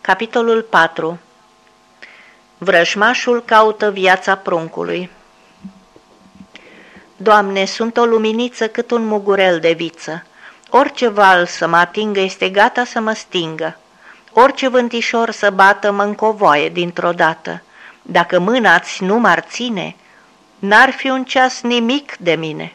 Capitolul 4. Vrăjmașul caută viața pruncului. Doamne, sunt o luminiță cât un mugurel de viță. Orice val să mă atingă este gata să mă stingă. Orice vântișor să bată mă încovoaie dintr-o dată. Dacă mâna-ți nu m-ar ține, n-ar fi un ceas nimic de mine.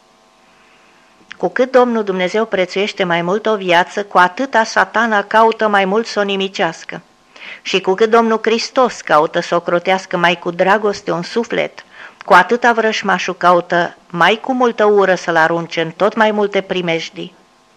Cu cât Domnul Dumnezeu prețuiește mai mult o viață, cu atâta Satana caută mai mult să o nimicească. Și cu cât Domnul Hristos caută să o crotească mai cu dragoste un suflet, cu atâta vrăjmașul caută mai cu multă ură să-l arunce în tot mai multe primejdii.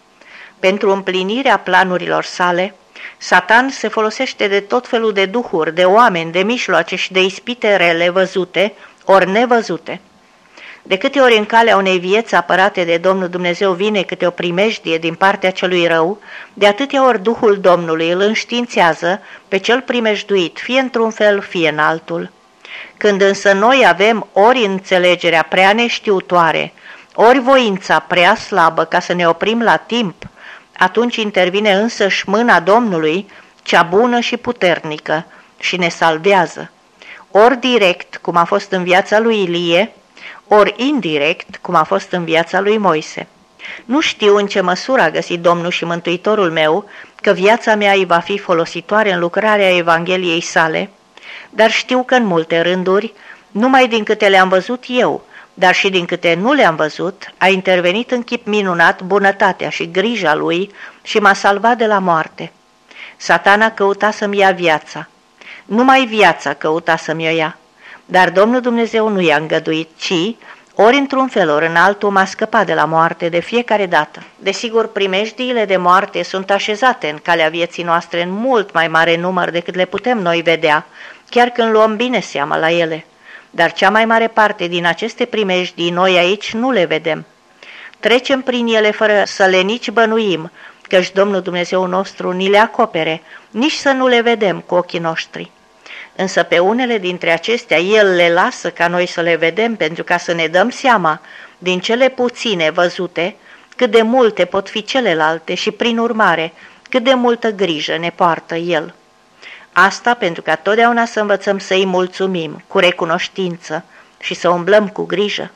Pentru împlinirea planurilor sale, Satan se folosește de tot felul de duhuri, de oameni, de mijloace și de ispite rele văzute ori nevăzute. De câte ori în calea unei vieți apărate de Domnul Dumnezeu vine câte o primejdie din partea celui rău, de atâtea ori Duhul Domnului îl înștiințează pe cel primejduit, fie într-un fel, fie în altul. Când însă noi avem ori înțelegerea prea neștiutoare, ori voința prea slabă ca să ne oprim la timp, atunci intervine însăși mâna Domnului, cea bună și puternică, și ne salvează. Ori direct, cum a fost în viața lui Ilie, ori indirect, cum a fost în viața lui Moise. Nu știu în ce măsură a găsit Domnul și Mântuitorul meu că viața mea îi va fi folositoare în lucrarea Evangheliei sale, dar știu că în multe rânduri, numai din câte le-am văzut eu, dar și din câte nu le-am văzut, a intervenit în chip minunat bunătatea și grija lui și m-a salvat de la moarte. Satana căuta să-mi ia viața. Numai viața căuta să-mi o ia. Dar Domnul Dumnezeu nu i-a îngăduit, ci, ori într-un fel, ori în altul, m-a scăpat de la moarte de fiecare dată. Desigur, primejdiile de moarte sunt așezate în calea vieții noastre în mult mai mare număr decât le putem noi vedea, chiar când luăm bine seama la ele. Dar cea mai mare parte din aceste primejdii noi aici nu le vedem. Trecem prin ele fără să le nici bănuim, căci Domnul Dumnezeu nostru ni le acopere, nici să nu le vedem cu ochii noștri. Însă pe unele dintre acestea El le lasă ca noi să le vedem pentru ca să ne dăm seama, din cele puține văzute, cât de multe pot fi celelalte și, prin urmare, cât de multă grijă ne poartă El. Asta pentru ca totdeauna să învățăm să-i mulțumim, cu recunoștință și să umblăm cu grijă.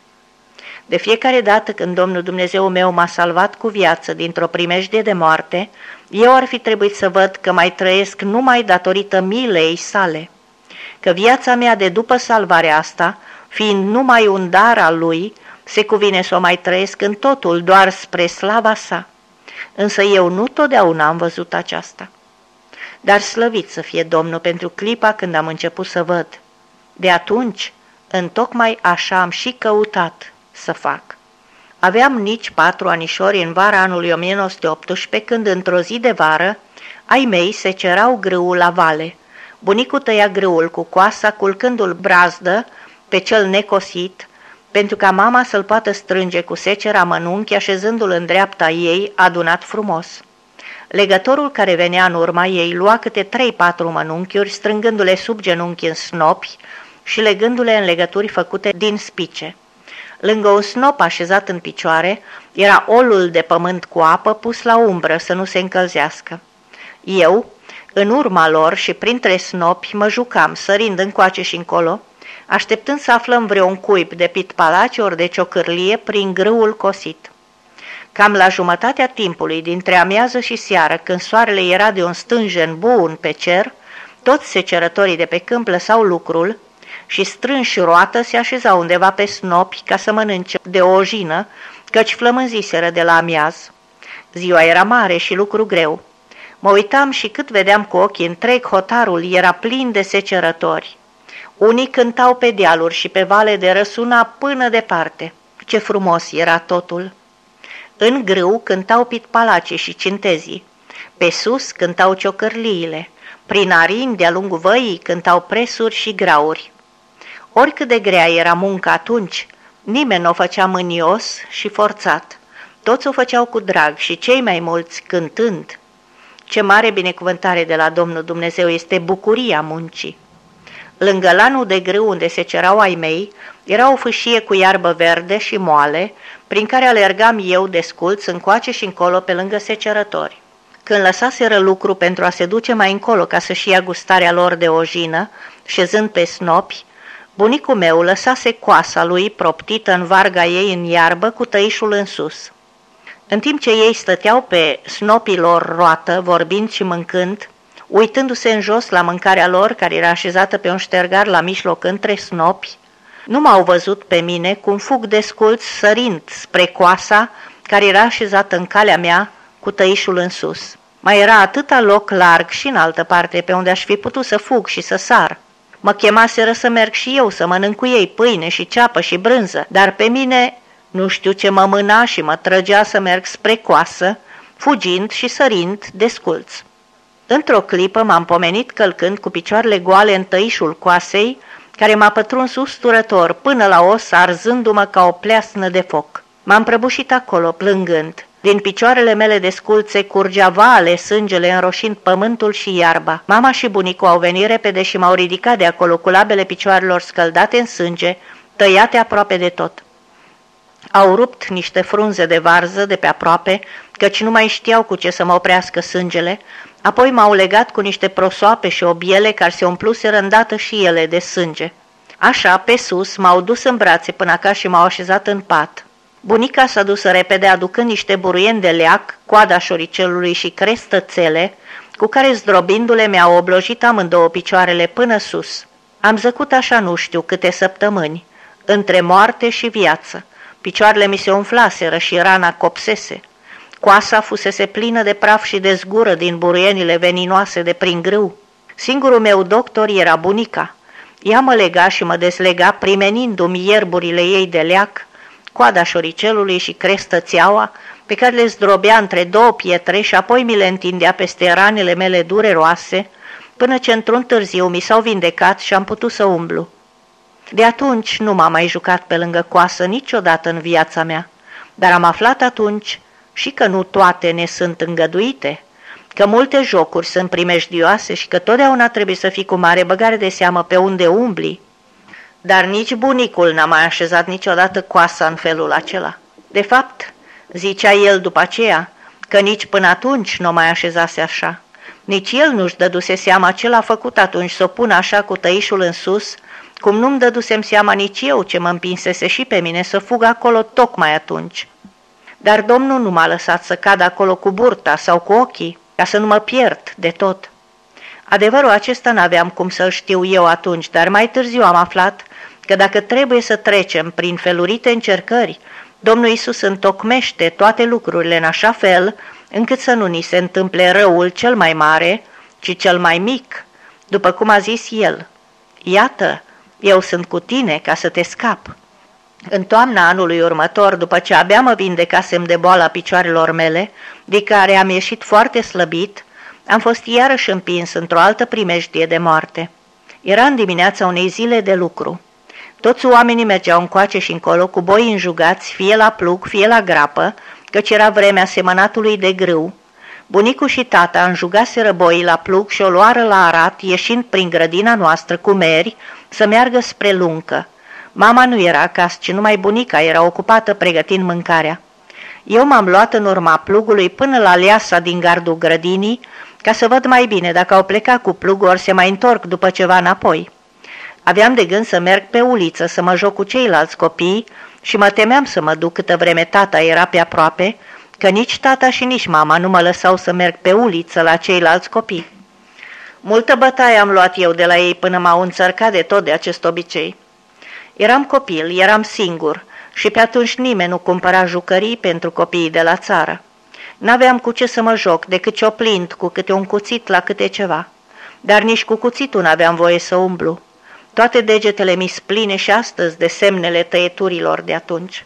De fiecare dată când Domnul Dumnezeu meu m-a salvat cu viață dintr-o primejdie de moarte, eu ar fi trebuit să văd că mai trăiesc numai datorită milei sale. Că viața mea de după salvarea asta, fiind numai un dar al lui, se cuvine să o mai trăiesc în totul doar spre slava sa. Însă eu nu totdeauna am văzut aceasta. Dar slăvit să fie Domnul pentru clipa când am început să văd. De atunci, întocmai așa am și căutat să fac. Aveam nici 4 anișori în vara anului 1918, când într-o zi de vară, ai mei se cerau grâul la vale. Bunicul tăia grâul cu coasa, culcându-l brazdă pe cel necosit, pentru ca mama să-l poată strânge cu secera mănunchi, așezându-l în dreapta ei, adunat frumos. Legătorul care venea în urma ei lua câte 3-4 mănunchiuri, strângându-le sub genunchi în snopi și legându-le în legături făcute din spice. Lângă un snop așezat în picioare era olul de pământ cu apă pus la umbră să nu se încălzească. Eu, în urma lor și printre snopi, mă jucam, sărind încoace și încolo, așteptând să aflăm vreun cuib de pitpalaci ori de ciocârlie prin grâul cosit. Cam la jumătatea timpului, dintre amiază și seară, când soarele era de un stânjen bun pe cer, toți secerătorii de pe câmp lăsau lucrul și strânși roată se așezau undeva pe snopi ca să mănânce de o ojină, căci flămânziseră de la amiaz. Ziua era mare și lucru greu. Mă uitam și cât vedeam cu ochii întreg, hotarul era plin de secerători. Unii cântau pe dealuri și pe vale de răsuna până departe. Ce frumos era totul! În grâu cântau pitpalacii și cintezii. Pe sus cântau ciocărliile. Prin arini de-a lungul văii cântau presuri și grauri. Oricât de grea era munca atunci, nimeni nu o făcea mânios și forțat. Toți o făceau cu drag și cei mai mulți cântând. Ce mare binecuvântare de la Domnul Dumnezeu este bucuria muncii! Lângă lanul de grâu unde se cerau ai mei, era o fâșie cu iarbă verde și moale, prin care alergam eu desculț încoace și încolo pe lângă secerători. Când lăsaseră lucru pentru a se duce mai încolo ca să-și ia gustarea lor de ojină, șezând pe snopi, bunicul meu lăsase coasa lui proptită în varga ei în iarbă cu tăișul în sus. În timp ce ei stăteau pe snopii lor roată, vorbind și mâncând, uitându-se în jos la mâncarea lor, care era așezată pe un ștergar la mijloc între snopi, nu m-au văzut pe mine cum fug desculți sărind spre coasa care era așezată în calea mea cu tăișul în sus. Mai era atâta loc larg și în altă parte pe unde aș fi putut să fug și să sar. Mă chemaseră să merg și eu să mănânc cu ei pâine și ceapă și brânză, dar pe mine nu știu ce mă mâna și mă trăgea să merg spre coasă, fugind și sărind desculț. Într-o clipă m-am pomenit călcând cu picioarele goale în tăișul coasei, care m-a pătruns usturător până la os, arzându-mă ca o pleasnă de foc. M-am prăbușit acolo, plângând. Din picioarele mele desculțe curgea vale sângele înroșind pământul și iarba. Mama și bunicul au venit repede și m-au ridicat de acolo cu labele picioarelor scăldate în sânge, tăiate aproape de tot. Au rupt niște frunze de varză de pe aproape, căci nu mai știau cu ce să mă oprească sângele, apoi m-au legat cu niște prosoape și obiele care se umpluseră îndată și ele de sânge. Așa, pe sus, m-au dus în brațe până acasă și m-au așezat în pat. Bunica s-a dus repede aducând niște buruieni de leac, coada șoricelului și crestățele, cu care zdrobindu-le mi-au oblojit amândouă picioarele până sus. Am zăcut așa nu știu câte săptămâni, între moarte și viață. Picioarele mi se umflaseră și rana copsese. Coasa fusese plină de praf și de zgură din buruienile veninoase de prin grâu. Singurul meu doctor era bunica. Ea mă lega și mă deslega, primenindu-mi ierburile ei de leac, coada șoricelului și crestățeaua, pe care le zdrobea între două pietre și apoi mi le întindea peste ranele mele dureroase, până ce într-un târziu mi s-au vindecat și am putut să umblu. De atunci nu m-am mai jucat pe lângă coasă niciodată în viața mea, dar am aflat atunci și că nu toate ne sunt îngăduite, că multe jocuri sunt primejdioase și că totdeauna trebuie să fii cu mare băgare de seamă pe unde umbli. Dar nici bunicul n-a mai așezat niciodată coasa în felul acela. De fapt, zicea el după aceea, că nici până atunci nu mai așezase așa. Nici el nu-și dăduse seama ce l-a făcut atunci să o pună așa cu tăișul în sus, cum nu-mi dădusem seama nici eu ce mă împinsese și pe mine să fug acolo tocmai atunci. Dar Domnul nu m-a lăsat să cad acolo cu burta sau cu ochii, ca să nu mă pierd de tot. Adevărul acesta n-aveam cum să-l știu eu atunci, dar mai târziu am aflat că dacă trebuie să trecem prin felurite încercări, Domnul Iisus întocmește toate lucrurile în așa fel, încât să nu ni se întâmple răul cel mai mare, ci cel mai mic, după cum a zis El. Iată, eu sunt cu tine ca să te scap. În toamna anului următor, după ce abia mă vindecasem de boala picioarelor mele, de care am ieșit foarte slăbit, am fost iarăși împins într-o altă primejdie de moarte. Era în dimineața unei zile de lucru. Toți oamenii mergeau încoace și încolo cu boi înjugați, fie la plug, fie la grapă, căci era vremea semănatului de grâu. Bunicul și tata înjugaseră boii la plug și o luară la arat, ieșind prin grădina noastră cu meri, să meargă spre luncă. Mama nu era acasă, ci numai bunica era ocupată pregătind mâncarea. Eu m-am luat în urma plugului până la leasa din gardul grădinii, ca să văd mai bine dacă au plecat cu plugul ori se mai întorc după ceva înapoi. Aveam de gând să merg pe uliță, să mă joc cu ceilalți copii și mă temeam să mă duc câtă vreme tata era pe aproape, că nici tata și nici mama nu mă lăsau să merg pe uliță la ceilalți copii. Multă bătaie am luat eu de la ei până m-au înțărcat de tot de acest obicei. Eram copil, eram singur și pe atunci nimeni nu cumpăra jucării pentru copiii de la țară. N-aveam cu ce să mă joc decât cioplind cu câte un cuțit la câte ceva, dar nici cu cuțitul n-aveam voie să umblu. Toate degetele mi spline și astăzi de semnele tăieturilor de atunci.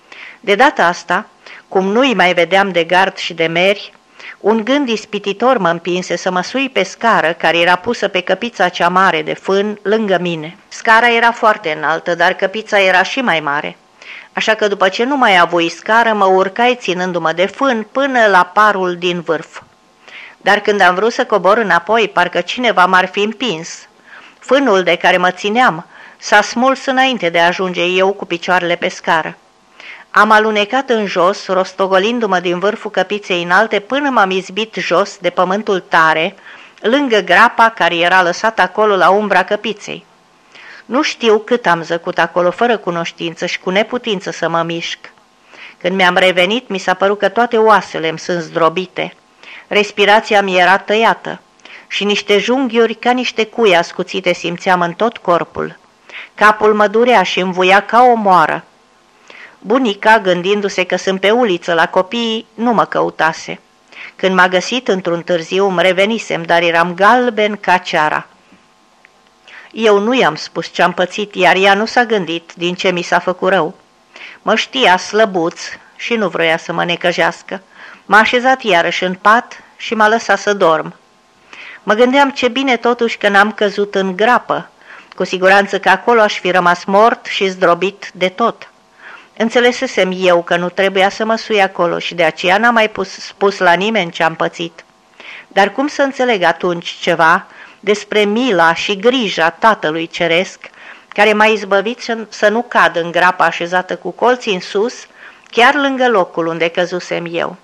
De data asta, cum nu-i mai vedeam de gard și de meri, un gând ispititor mă împinse să mă sui pe scară care era pusă pe căpița cea mare de fân lângă mine. Scara era foarte înaltă, dar căpița era și mai mare. Așa că după ce nu mai avui scară, mă urcai ținându-mă de fân până la parul din vârf. Dar când am vrut să cobor înapoi, parcă cineva m-ar fi împins. Fânul de care mă țineam s-a smuls înainte de a ajunge eu cu picioarele pe scară. Am alunecat în jos, rostogolindu-mă din vârful căpiței înalte până m-am izbit jos de pământul tare, lângă grapa care era lăsată acolo la umbra căpiței. Nu știu cât am zăcut acolo, fără cunoștință și cu neputință să mă mișc. Când mi-am revenit, mi s-a părut că toate oasele îmi sunt zdrobite. Respirația mi era tăiată și niște junghiuri ca niște cui ascuțite simțeam în tot corpul. Capul mă durea și învuia ca o moară. Bunica, gândindu-se că sunt pe uliță la copii, nu mă căutase. Când m-a găsit într-un târziu, îmi revenisem, dar eram galben ca ceara. Eu nu i-am spus ce-am pățit, iar ea nu s-a gândit din ce mi s-a făcut rău. Mă știa slăbuț și nu vroia să mă necăjească. M-a așezat iarăși în pat și m-a lăsat să dorm. Mă gândeam ce bine totuși că n-am căzut în grapă. Cu siguranță că acolo aș fi rămas mort și zdrobit de tot. Înțelesesem eu că nu trebuia să mă sui acolo și de aceea n-am mai spus la nimeni ce-am pățit. Dar cum să înțeleg atunci ceva despre mila și grija Tatălui Ceresc, care m-a izbăvit să nu cad în grapa așezată cu colții în sus, chiar lângă locul unde căzusem eu.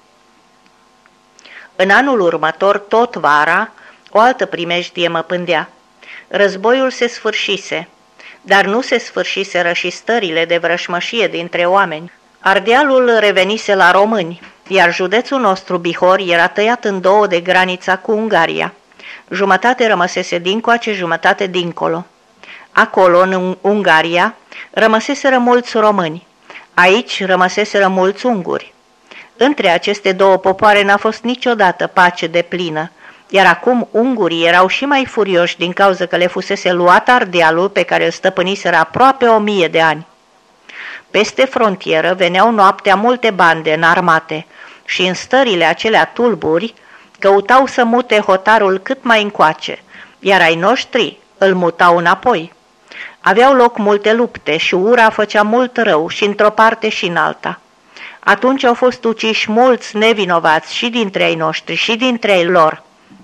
În anul următor, tot vara, o altă primejdie mă pândea. Războiul se sfârșise, dar nu se sfârșiseră și stările de vrășmășie dintre oameni. Ardealul revenise la români, iar județul nostru, Bihor, era tăiat în două de granița cu Ungaria. Jumătate rămăsese dincoace, jumătate dincolo. Acolo, în Ungaria, rămăseseră mulți români. Aici rămăseseră mulți unguri. Între aceste două popoare n-a fost niciodată pace deplină, iar acum ungurii erau și mai furioși din cauza că le fusese luat Ardealul pe care îl stăpâniseră aproape 1000 de ani. Peste frontieră veneau noaptea multe bande înarmate și în stările acelea tulburi căutau să mute hotarul cât mai încoace, iar ai noștri îl mutau înapoi. Aveau loc multe lupte și ura făcea mult rău și într-o parte și în alta. Atunci au fost uciși mulți nevinovați și dintre ai noștri și dintre ai lor.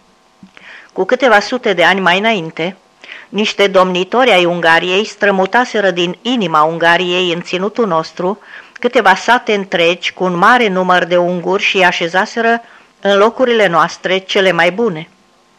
Cu câteva sute de ani mai înainte, niște domnitori ai Ungariei strămutaseră din inima Ungariei în ținutul nostru câteva sate întregi cu un mare număr de unguri și așezaseră în locurile noastre cele mai bune,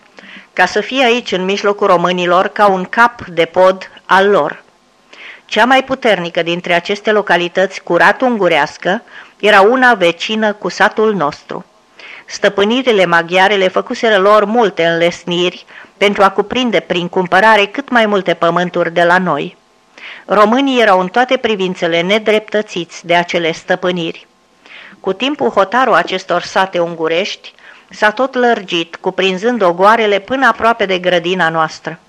ca să fie aici în mijlocul românilor ca un cap de pod al lor. Cea mai puternică dintre aceste localități curat ungurească era una vecină cu satul nostru. Stăpânirile maghiare le făcuseră lor multe înlesniri pentru a cuprinde prin cumpărare cât mai multe pământuri de la noi. Românii erau în toate privințele nedreptățiți de acele stăpâniri. Cu timpul hotarul acestor sate ungurești s-a tot lărgit, cuprinzând ogoarele până aproape de grădina noastră.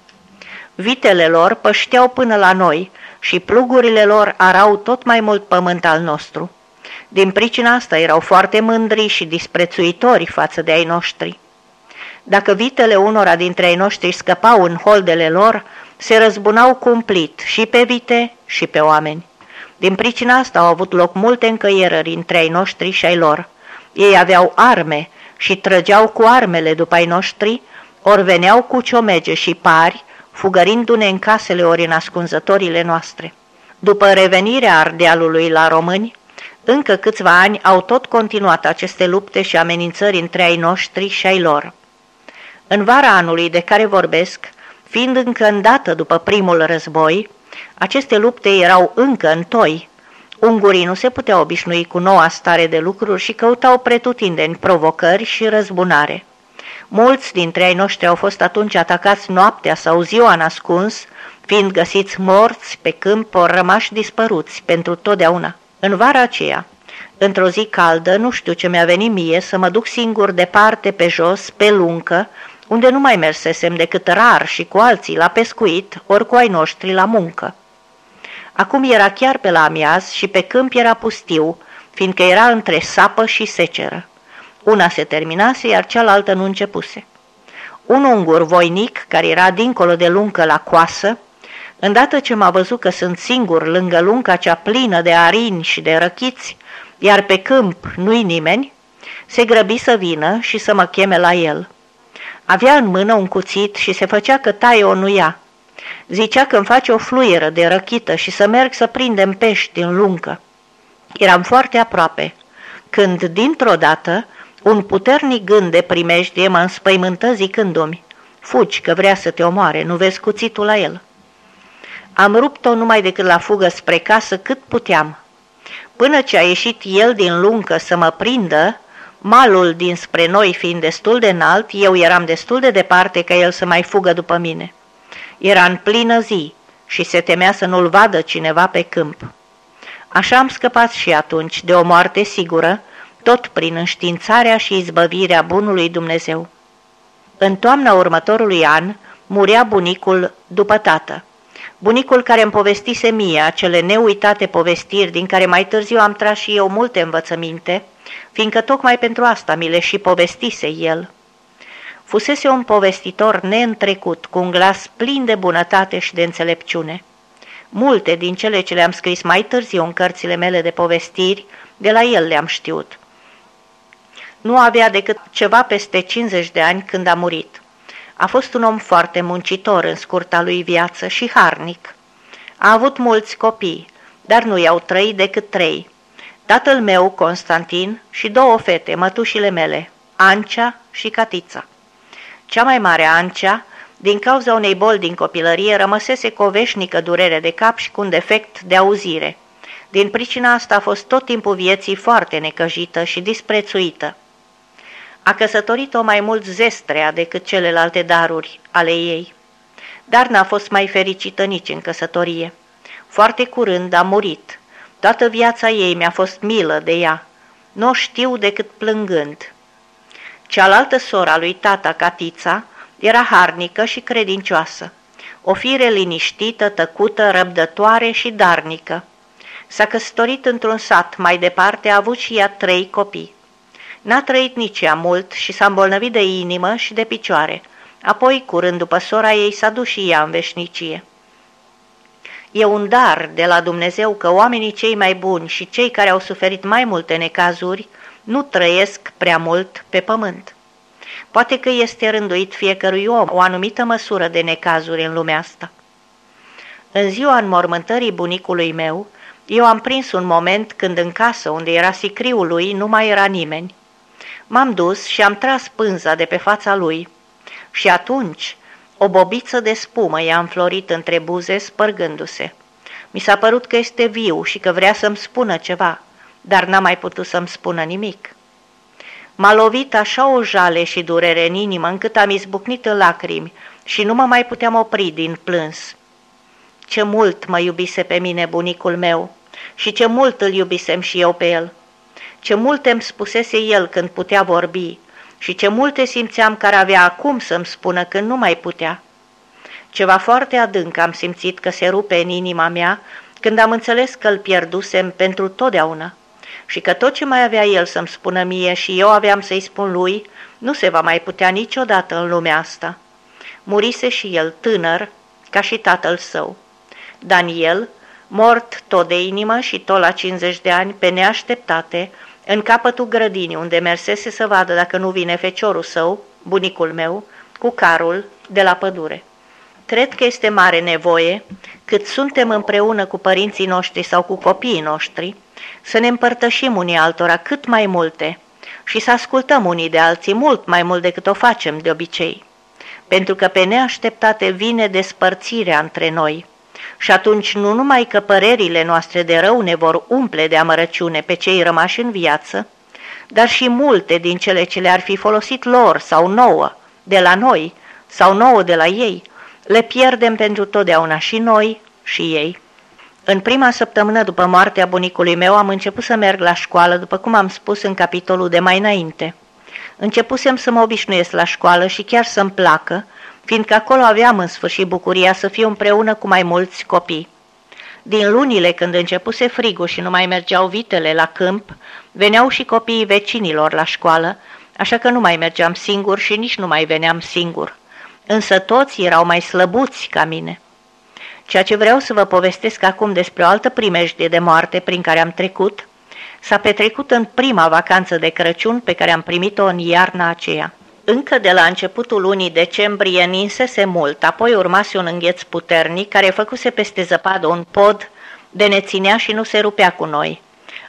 Vitele lor pășteau până la noi și plugurile lor arau tot mai mult pământ al nostru. Din pricina asta erau foarte mândri și disprețuitori față de ai noștri. Dacă vitele unora dintre ai noștri scăpau în holdele lor, se răzbunau cumplit și pe vite și pe oameni. Din pricina asta au avut loc multe încăierări între ai noștri și ai lor. Ei aveau arme și trăgeau cu armele după ai noștri, ori veneau cu ciomege și pari, fugărindu-ne în casele ori în ascunzătorile noastre. După revenirea Ardealului la români, încă câțiva ani au tot continuat aceste lupte și amenințări între ai noștri și ai lor. În vara anului de care vorbesc, fiind încă îndată după primul război, aceste lupte erau încă în toi. Ungurii nu se puteau obișnui cu noua stare de lucruri și căutau pretutindeni provocări și răzbunare. Mulți dintre ai noștri au fost atunci atacați noaptea sau ziua în ascuns, fiind găsiți morți pe câmp ori rămași dispăruți pentru totdeauna. În vara aceea, într-o zi caldă, nu știu ce mi-a venit mie să mă duc singur departe pe jos, pe luncă, unde nu mai mersesem decât rar și cu alții la pescuit, ori cu ai noștri la muncă. Acum era chiar pe la amiaz și pe câmp era pustiu, fiindcă era între sapă și seceră. Una se terminase, iar cealaltă nu începuse. Un ungur voinic, care era dincolo de luncă la coasă, îndată ce m-a văzut că sunt singur lângă lunca cea plină de arini și de răchiți, iar pe câmp nu-i nimeni, se grăbi să vină și să mă cheme la el. Avea în mână un cuțit și se făcea că taie o nuia. Zicea că îmi face o fluieră de răchită și să merg să prindem pești în luncă. Eram foarte aproape, când, dintr-o dată, un puternic gând de primejdie mă înspăimântă zicându-mi: fugi, că vrea să te omoare, nu vezi cuțitul la el? Am rupt-o numai decât la fugă spre casă cât puteam. Până ce a ieșit el din luncă să mă prindă, malul dinspre noi fiind destul de înalt, eu eram destul de departe ca el să mai fugă după mine. Era în plină zi și se temea să nu-l vadă cineva pe câmp. Așa am scăpat și atunci de o moarte sigură, tot prin înștiințarea și izbăvirea bunului Dumnezeu. În toamna următorului an murea bunicul după tată. Bunicul care îmi povestise mie acele neuitate povestiri din care mai târziu am tras și eu multe învățăminte, fiindcă tocmai pentru asta mi le și povestise el. Fusese un povestitor neîntrecut, cu un glas plin de bunătate și de înțelepciune. Multe din cele ce le-am scris mai târziu în cărțile mele de povestiri, de la el le-am știut. Nu avea decât ceva peste 50 de ani când a murit. A fost un om foarte muncitor în scurta lui viață și harnic. A avut mulți copii, dar nu i-au trăit decât 3. Tatăl meu, Constantin, și 2 fete, mătușile mele, Ancea și Catița. Cea mai mare, Ancea, din cauza unei boli din copilărie, rămăsese cu o veșnică durere de cap și cu un defect de auzire. Din pricina asta a fost tot timpul vieții foarte necăjită și disprețuită. A căsătorit-o mai mult zestrea decât celelalte daruri ale ei, dar n-a fost mai fericită nici în căsătorie. Foarte curând a murit. Toată viața ei mi-a fost milă de ea. Nu o știu decât plângând. Cealaltă sora lui tata, Catița, era harnică și credincioasă. O fire liniștită, tăcută, răbdătoare și darnică. S-a căsătorit într-un sat mai departe, a avut și ea 3 copii. N-a trăit nici ea mult și s-a îmbolnăvit de inimă și de picioare. Apoi, curând după sora ei, s-a dus și ea în veșnicie. E un dar de la Dumnezeu că oamenii cei mai buni și cei care au suferit mai multe necazuri nu trăiesc prea mult pe pământ. Poate că este rânduit fiecărui om o anumită măsură de necazuri în lumea asta. În ziua înmormântării bunicului meu, eu am prins un moment când în casă, unde era sicriul lui, nu mai era nimeni. M-am dus și am tras pânza de pe fața lui și atunci o bobiță de spumă i-a înflorit între buze, spărgându-se. Mi s-a părut că este viu și că vrea să-mi spună ceva, dar n-a mai putut să-mi spună nimic. M-a lovit așa o jale și durere în inimă, încât am izbucnit în lacrimi și nu mă mai puteam opri din plâns. Ce mult mă iubise pe mine bunicul meu și ce mult îl iubisem și eu pe el. Ce multe îmi spusese el când putea vorbi și ce multe simțeam că ar avea acum să-mi spună când nu mai putea. Ceva foarte adânc am simțit că se rupe în inima mea când am înțeles că îl pierdusem pentru totdeauna și că tot ce mai avea el să-mi spună mie și eu aveam să-i spun lui, nu se va mai putea niciodată în lumea asta. Murise și el tânăr, ca și tatăl său. Daniel, mort tot de inimă și tot la 50 de ani, pe neașteptate, în capătul grădinii, unde mersese să vadă dacă nu vine feciorul său, bunicul meu, cu carul de la pădure. Cred că este mare nevoie, cât suntem împreună cu părinții noștri sau cu copiii noștri, să ne împărtășim unii altora cât mai multe și să ascultăm unii de alții mult mai mult decât o facem de obicei, pentru că pe neașteptate vine despărțirea între noi. Și atunci nu numai că părerile noastre de rău ne vor umple de amărăciune pe cei rămași în viață, dar și multe din cele ce le-ar fi folosit lor sau nouă, de la noi, sau nouă de la ei, le pierdem pentru totdeauna și noi și ei. În prima săptămână după moartea bunicului meu am început să merg la școală, după cum am spus în capitolul de mai înainte. Începusem să mă obișnuiesc la școală și chiar să-mi placă, fiindcă acolo aveam în sfârșit bucuria să fiu împreună cu mai mulți copii. Din lunile când începuse frigul și nu mai mergeau vitele la câmp, veneau și copiii vecinilor la școală, așa că nu mai mergeam singur și nici nu mai veneam singur. Însă toți erau mai slăbuți ca mine. Ceea ce vreau să vă povestesc acum despre o altă primejdie de moarte prin care am trecut, s-a petrecut în prima vacanță de Crăciun pe care am primit-o în iarna aceea. Încă de la începutul lunii decembrie ninsese mult, apoi urmase un îngheț puternic care făcuse peste zăpadă un pod de ne ținea și nu se rupea cu noi.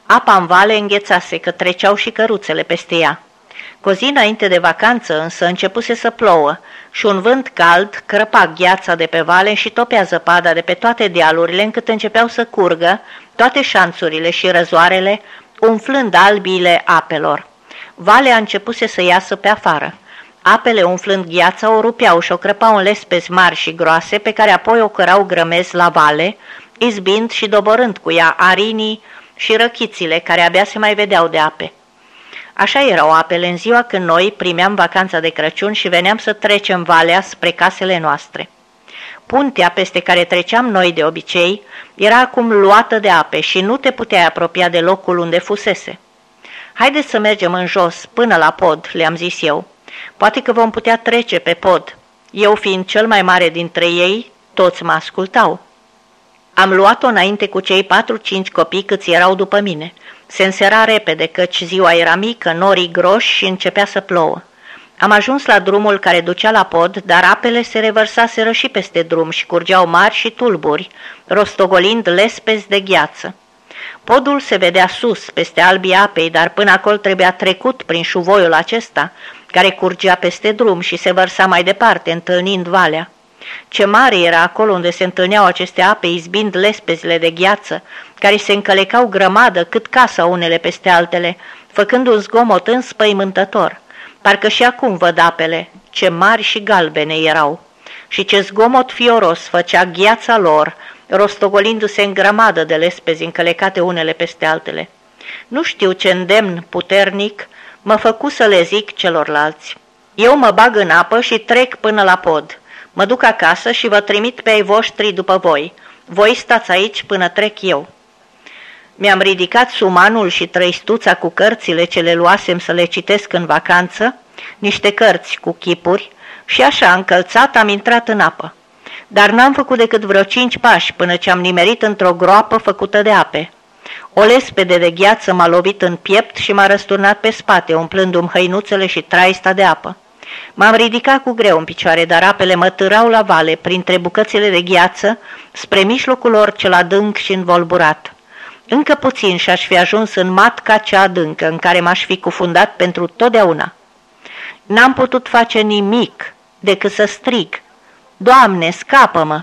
Apa în vale înghețase, că treceau și căruțele peste ea. Cu o zi înainte de vacanță însă începuse să plouă și un vânt cald crăpa gheața de pe vale și topea zăpada de pe toate dealurile, încât începeau să curgă toate șanțurile și răzoarele, umflând albiile apelor. Valea începuse să iasă pe afară. Apele, umflând gheața, o rupeau și o crăpau în lespezi mari și groase, pe care apoi o cărau grămezi la vale, izbind și doborând cu ea arinii și răchițile, care abia se mai vedeau de ape. Așa erau apele în ziua când noi primeam vacanța de Crăciun și veneam să trecem valea spre casele noastre. Puntea peste care treceam noi de obicei era acum luată de ape și nu te puteai apropia de locul unde fusese. Haideți să mergem în jos, până la pod, le-am zis eu. Poate că vom putea trece pe pod. Eu fiind cel mai mare dintre ei, toți mă ascultau. Am luat-o înainte cu cei 4-5 copii câți erau după mine. Se însera repede, căci ziua era mică, norii groși și începea să plouă. Am ajuns la drumul care ducea la pod, dar apele se revărsaseră și peste drum și curgeau mari și tulburi, rostogolind lespezi de gheață. Podul se vedea sus, peste albii apei, dar până acolo trebuia trecut prin șuvoiul acesta, care curgea peste drum și se vărsa mai departe, întâlnind valea. Ce mare era acolo unde se întâlneau aceste ape, izbind lespezile de gheață, care se încălecau grămadă cât casa unele peste altele, făcând un zgomot înspăimântător. Parcă și acum văd apele, ce mari și galbene erau. Și ce zgomot fioros făcea gheața lor, rostogolindu-se în grămadă de lespezi încălecate unele peste altele. Nu știu ce îndemn puternic mă făcu să le zic celorlalți. Eu mă bag în apă și trec până la pod. Mă duc acasă și vă trimit pe ai voștri după voi. Voi stați aici până trec eu. Mi-am ridicat sumanul și trăistuța cu cărțile ce le luasem să le citesc în vacanță, niște cărți cu chipuri, și așa, încălțat, am intrat în apă. Dar n-am făcut decât vreo 5 pași până ce am nimerit într-o groapă făcută de ape. O lespede de gheață m-a lovit în piept și m-a răsturnat pe spate, umplându-mi hăinuțele și traista de apă. M-am ridicat cu greu în picioare, dar apele mă târau la vale, printre bucățile de gheață, spre mijlocul lor cel adânc și învolburat. Încă puțin și-aș fi ajuns în matca cea adâncă, în care m-aș fi cufundat pentru totdeauna. N-am putut face nimic decât să strig: Doamne, scapă-mă!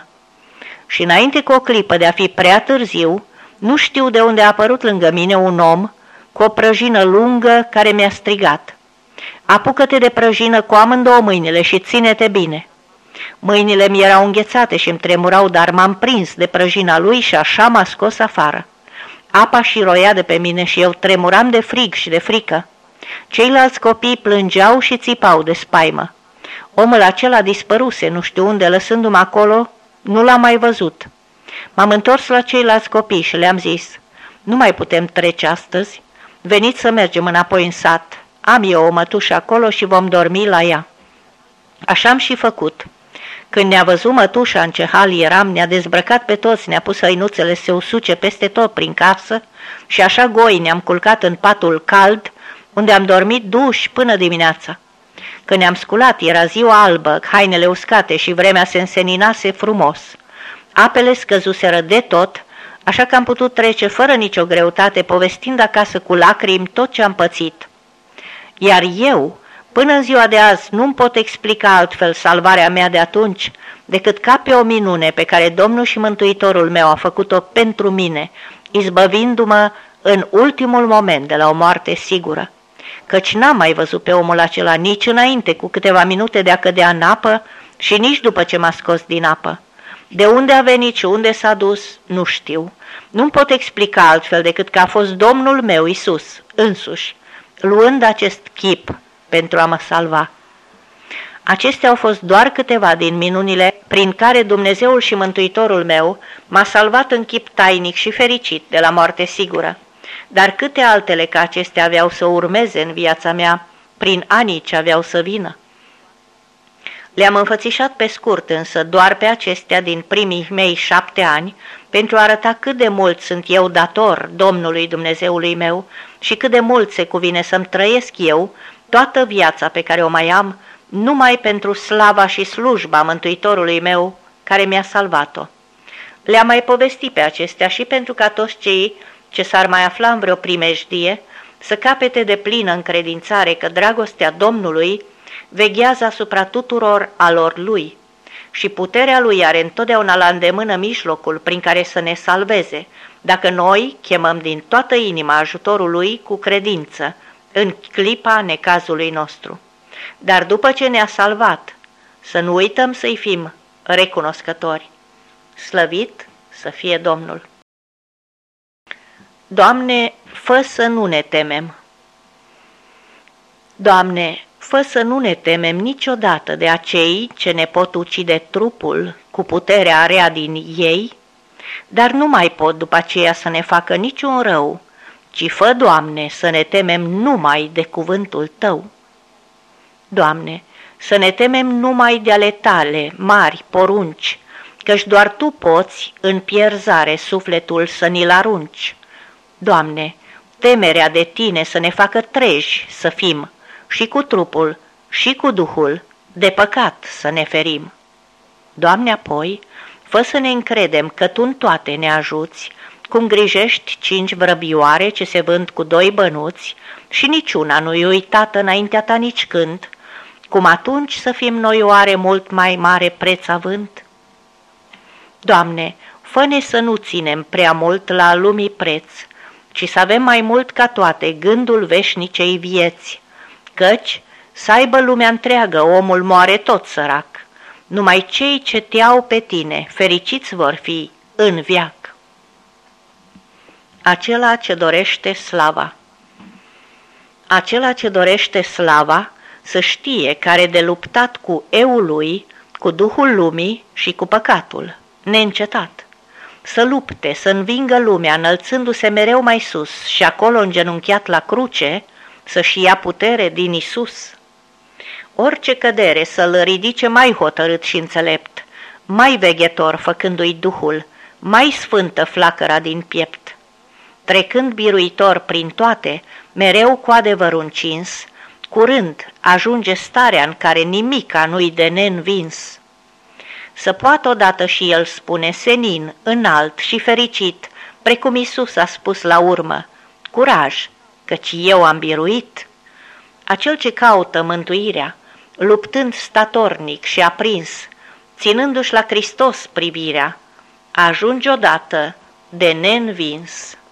Și înainte cu o clipă de a fi prea târziu, nu știu de unde a apărut lângă mine un om cu o prăjină lungă care mi-a strigat: Apucă-te de prăjină cu amândouă mâinile și ține-te bine! Mâinile mi erau înghețate și îmi tremurau, dar m-am prins de prăjina lui și așa m-a scos afară. Apa șiroia de pe mine și eu tremuram de frig și de frică. Ceilalți copii plângeau și țipau de spaimă. Omul acela dispăruse, nu știu unde, lăsându-mă acolo, nu l-am mai văzut. M-am întors la ceilalți copii și le-am zis: Nu mai putem trece astăzi, veniți să mergem înapoi în sat. Am eu o mătușă acolo și vom dormi la ea. Așa am și făcut. Când ne-a văzut mătușa în ce hal eram, ne-a dezbrăcat pe toți, ne-a pus hăinuțele să se usuce peste tot prin casă și așa goi ne-am culcat în patul cald, unde am dormit duși până dimineața. Când ne-am sculat, era ziua albă, hainele uscate și vremea se înseninase frumos. Apele scăzuseră de tot, așa că am putut trece fără nicio greutate, povestind acasă cu lacrimi tot ce am pățit. Iar eu, până în ziua de azi, nu-mi pot explica altfel salvarea mea de atunci, decât ca pe o minune pe care Domnul și Mântuitorul meu a făcut-o pentru mine, izbăvindu-mă în ultimul moment de la o moarte sigură. Căci n-am mai văzut pe omul acela nici înainte cu câteva minute de a cădea în apă și nici după ce m-a scos din apă. De unde a venit și unde s-a dus, nu știu. Nu-mi pot explica altfel decât că a fost Domnul meu, Iisus, însuși, luând acest chip pentru a mă salva. Acestea au fost doar câteva din minunile prin care Dumnezeul și Mântuitorul meu m-a salvat în chip tainic și fericit de la moarte sigură. Dar câte altele ca acestea aveau să urmeze în viața mea prin anii ce aveau să vină? Le-am înfățișat pe scurt însă doar pe acestea din primii mei 7 ani, pentru a arăta cât de mult sunt eu dator Domnului Dumnezeului meu și cât de mult se cuvine să-mi trăiesc eu toată viața pe care o mai am, numai pentru slava și slujba Mântuitorului meu care mi-a salvat-o. Le-am mai povestit pe acestea și pentru ca toți cei ce s-ar mai afla în vreo primejdie, să capete de plină încredințare că dragostea Domnului veghează asupra tuturor alor Lui și puterea Lui are întotdeauna la îndemână mijlocul prin care să ne salveze, dacă noi chemăm din toată inima ajutorul Lui cu credință, în clipa necazului nostru. Dar după ce ne-a salvat, să nu uităm să-i fim recunoscători. Slăvit să fie Domnul! Doamne, fă să nu ne temem! Doamne, fă să nu ne temem niciodată de acei ce ne pot ucide trupul cu puterea rea din ei, dar nu mai pot după aceea să ne facă niciun rău, ci fă, Doamne, să ne temem numai de cuvântul Tău. Doamne, să ne temem numai de ale Tale mari porunci, căci doar Tu poți în pierzare sufletul să ni-l arunci. Doamne, temerea de Tine să ne facă treji să fim, și cu trupul și cu duhul, de păcat să ne ferim. Doamne, apoi, fă să ne încredem că Tu în toate ne ajuți, cum grijești 5 vrăbioare ce se vând cu 2 bănuți și niciuna nu-i uitată înaintea Ta nici când, cum atunci să fim noi oare mult mai mare preț având? Doamne, fă-ne să nu ținem prea mult la lumii preț, ci să avem mai mult ca toate gândul veșnicei vieți, căci să aibă lumea întreagă omul moare tot sărac, numai cei ce te au pe Tine fericiți vor fi în veac. Acela ce dorește slava. Acela ce dorește slava să știe că are de luptat cu eul lui, cu duhul lumii și cu păcatul, neîncetat. Să lupte, să învingă lumea, înălțându-se mereu mai sus și acolo îngenunchiat la cruce, să-și ia putere din Isus. Orice cădere să-l ridice mai hotărât și înțelept, mai veghetor făcându-i Duhul, mai sfântă flacăra din piept. Trecând biruitor prin toate, mereu cu adevărul încins, curând ajunge starea în care nimica nu-i de neînvins. Să poată odată și el spune senin, înalt și fericit, precum Iisus a spus la urmă, curaj, căci eu am biruit. Acel ce caută mântuirea, luptând statornic și aprins, ținându-și la Hristos privirea, ajunge odată de neînvins.